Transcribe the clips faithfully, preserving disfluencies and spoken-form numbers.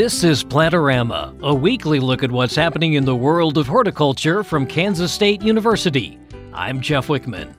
This is Plantorama, a weekly look at what's happening in the world of horticulture from Kansas State University. I'm Jeff Wickman.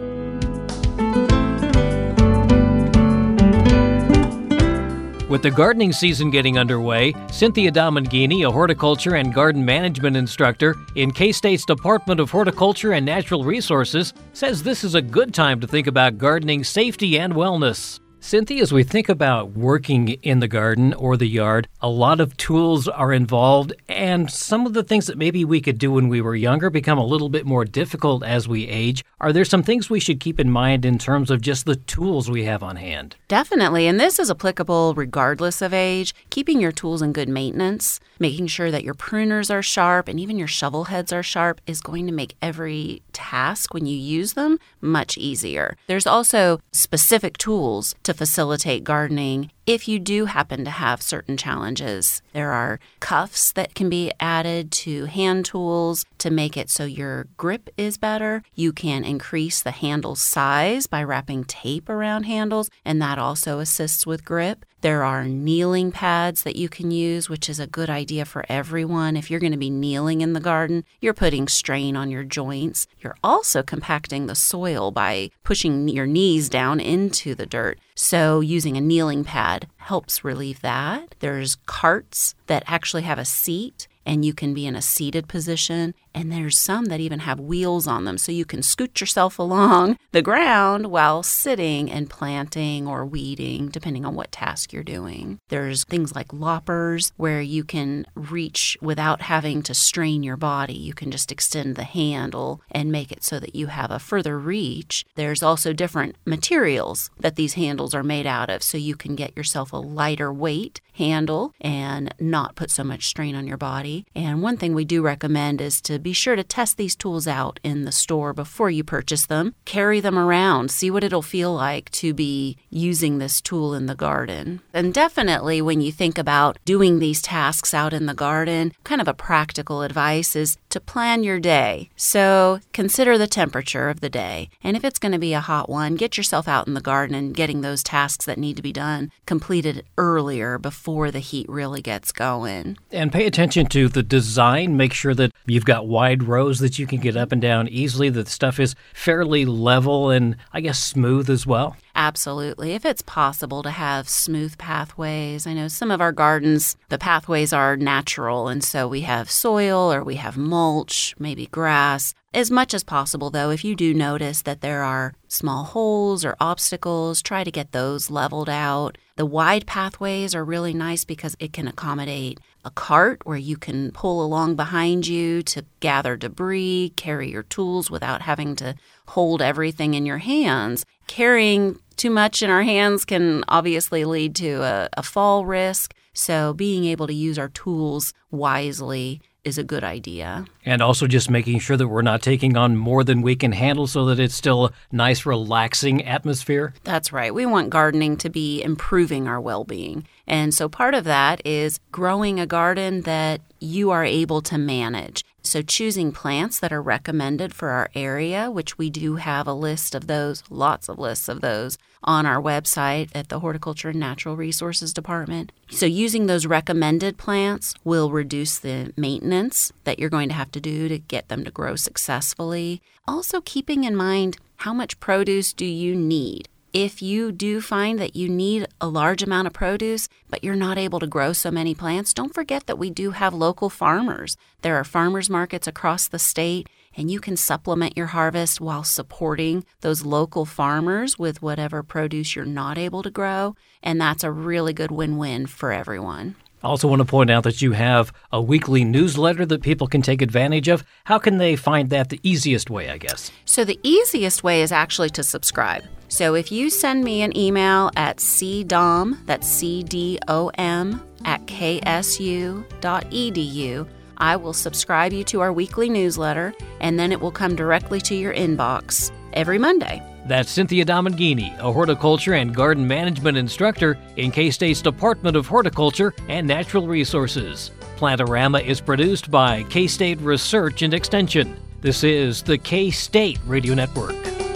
With the gardening season getting underway, Cynthia Domangini, a horticulture and garden management instructor in K-State's Department of Horticulture and Natural Resources, says this is a good time to think about gardening safety and wellness. Cynthia, as we think about working in the garden or the yard, a lot of tools are involved, and some of the things that maybe we could do when we were younger become a little bit more difficult as we age. Are there some things we should keep in mind in terms of just the tools we have on hand? Definitely, and this is applicable regardless of age. Keeping your tools in good maintenance, making sure that your pruners are sharp and even your shovel heads are sharp is going to make every task when you use them much easier. There's also specific tools to facilitate gardening if you do happen to have certain challenges. There are cuffs that can be added to hand tools to make it so your grip is better. You can increase the handle size by wrapping tape around handles, and that also assists with grip. There are kneeling pads that you can use, which is a good idea for everyone. If you're going to be kneeling in the garden, you're putting strain on your joints. You're also compacting the soil by pushing your knees down into the dirt. So using a kneeling pad helps relieve that. There's carts that actually have a seat, and you can be in a seated position. And there's some that even have wheels on them, so you can scoot yourself along the ground while sitting and planting or weeding, depending on what task you're doing. There's things like loppers where you can reach without having to strain your body. You can just extend the handle and make it so that you have a further reach. There's also different materials that these handles are made out of, so you can get yourself a lighter weight handle and not put so much strain on your body. And one thing we do recommend is to be sure to test these tools out in the store before you purchase them. Carry them around. See what it'll feel like to be using this tool in the garden. And definitely when you think about doing these tasks out in the garden, kind of a practical advice is to plan your day. So consider the temperature of the day. And if it's going to be a hot one, get yourself out in the garden and getting those tasks that need to be done completed earlier before the heat really gets going. And pay attention to the design. Make sure that you've got wide rows that you can get up and down easily, that the stuff is fairly level and, I guess, smooth as well. Absolutely. If it's possible to have smooth pathways. I know some of our gardens, the pathways are natural, and so we have soil or we have mulch, maybe grass. As much as possible, though, if you do notice that there are small holes or obstacles, try to get those leveled out. The wide pathways are really nice because it can accommodate a cart where you can pull along behind you to gather debris, carry your tools without having to hold everything in your hands. Carrying too much in our hands can obviously lead to a, a fall risk, so being able to use our tools wisely is a good idea. And also just making sure that we're not taking on more than we can handle so that it's still a nice, relaxing atmosphere. That's right. We want gardening to be improving our well-being. And so part of that is growing a garden that you are able to manage. So choosing plants that are recommended for our area, which we do have a list of those, lots of lists of those on our website at the Horticulture and Natural Resources Department. So using those recommended plants will reduce the maintenance that you're going to have to do to get them to grow successfully. Also keeping in mind, how much produce do you need? If you do find that you need a large amount of produce, but you're not able to grow so many plants, don't forget that we do have local farmers. There are farmers markets across the state, and you can supplement your harvest while supporting those local farmers with whatever produce you're not able to grow, and that's a really good win-win for everyone. I also want to point out that you have a weekly newsletter that people can take advantage of. How can they find that the easiest way, I guess? So the easiest way is actually to subscribe. So if you send me an email at cdom, that's C D O M, at k s u dot e d u, I will subscribe you to our weekly newsletter, and then it will come directly to your inbox every Monday. That's Cynthia Domangini, a horticulture and garden management instructor in K-State's Department of Horticulture and Natural Resources. Plantorama is produced by K-State Research and Extension. This is the K-State Radio Network.